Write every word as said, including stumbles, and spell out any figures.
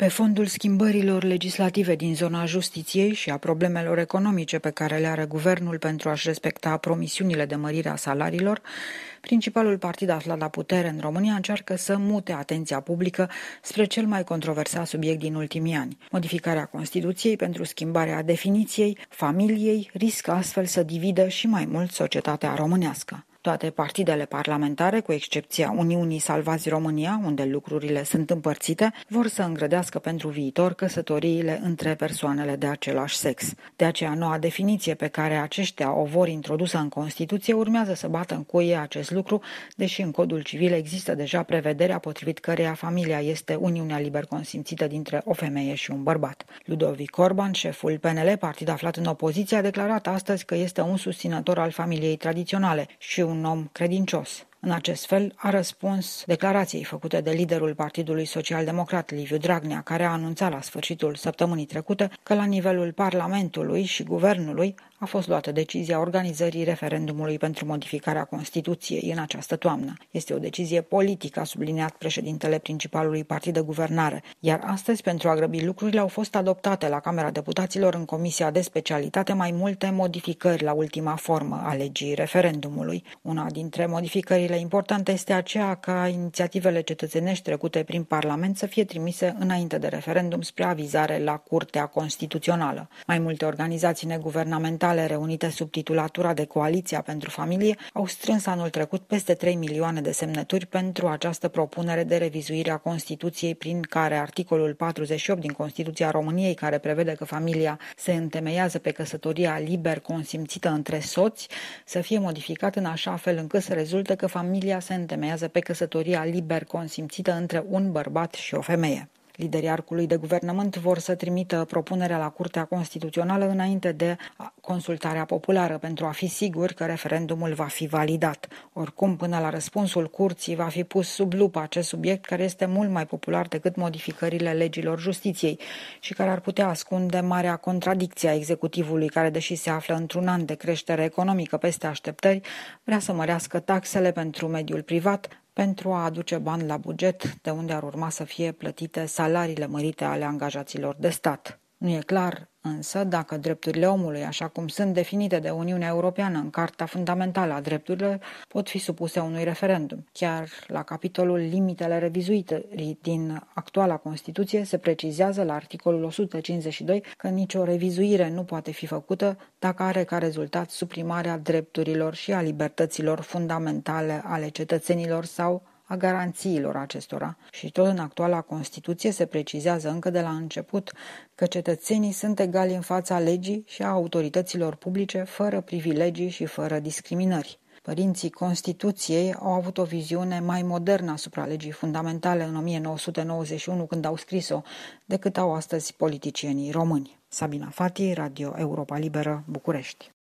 Pe fondul schimbărilor legislative din zona justiției și a problemelor economice pe care le are guvernul pentru a-și respecta promisiunile de mărire a salariilor, principalul partid aflat la putere în România încearcă să mute atenția publică spre cel mai controversat subiect din ultimii ani. Modificarea Constituției pentru schimbarea definiției familiei riscă astfel să dividă și mai mult societatea românească. Toate partidele parlamentare, cu excepția Uniunii Salvați România, unde lucrurile sunt împărțite, vor să îngrădească pentru viitor căsătoriile între persoanele de același sex. De aceea, noua definiție pe care aceștia o vor introdusă în Constituție urmează să bată în cuie acest lucru, deși în Codul Civil există deja prevederea potrivit căreia familia este uniunea liber consimțită dintre o femeie și un bărbat. Ludovic Orban, șeful P N L, partid aflat în opoziție, a declarat astăzi că este un susținător al familiei tradiționale și un un om credincios. În acest fel, a răspuns declarației făcute de liderul Partidului Social-Democrat, Liviu Dragnea, care a anunțat la sfârșitul săptămânii trecute că la nivelul Parlamentului și Guvernului a fost luată decizia organizării referendumului pentru modificarea Constituției în această toamnă. Este o decizie politică, a subliniat președintele principalului partid de guvernare, iar astăzi, pentru a grăbi lucrurile, au fost adoptate la Camera Deputaților în Comisia de Specialitate mai multe modificări la ultima formă a legii referendumului. Una dintre modificările importantă este aceea ca inițiativele cetățenești trecute prin Parlament să fie trimise înainte de referendum spre avizare la Curtea Constituțională. Mai multe organizații neguvernamentale reunite sub titulatura de Coaliția pentru Familie au strâns anul trecut peste trei milioane de semnături pentru această propunere de revizuire a Constituției, prin care articolul patruzeci și opt din Constituția României, care prevede că familia se întemeiază pe căsătoria liber consimțită între soți, să fie modificat în așa fel încât să rezulte că familia se întemeiază pe căsătoria liber consimțită între un bărbat și o femeie. Liderii arcului de guvernământ vor să trimită propunerea la Curtea Constituțională înainte de consultarea populară pentru a fi siguri că referendumul va fi validat. Oricum, până la răspunsul curții va fi pus sub lupă acest subiect, care este mult mai popular decât modificările legilor justiției și care ar putea ascunde marea contradicție a executivului, care, deși se află într-un an de creștere economică peste așteptări, vrea să mărească taxele pentru mediul privat pentru a aduce bani la buget, de unde ar urma să fie plătite salariile mărite ale angajaților de stat. Nu e clar însă dacă drepturile omului, așa cum sunt definite de Uniunea Europeană în Carta Fundamentală a Drepturilor, pot fi supuse unui referendum. Chiar la capitolul limitele revizuite din actuala Constituție se precizează la articolul o sută cincizeci și doi că nicio revizuire nu poate fi făcută dacă are ca rezultat suprimarea drepturilor și a libertăților fundamentale ale cetățenilor sau a garanțiilor acestora. Și tot în actuala Constituție se precizează încă de la început că cetățenii sunt egali în fața legii și a autorităților publice, fără privilegii și fără discriminări. Părinții Constituției au avut o viziune mai modernă asupra legii fundamentale în o mie nouă sute nouăzeci și unu, când au scris-o, decât au astăzi politicienii români. Sabina Fati, Radio Europa Liberă, București.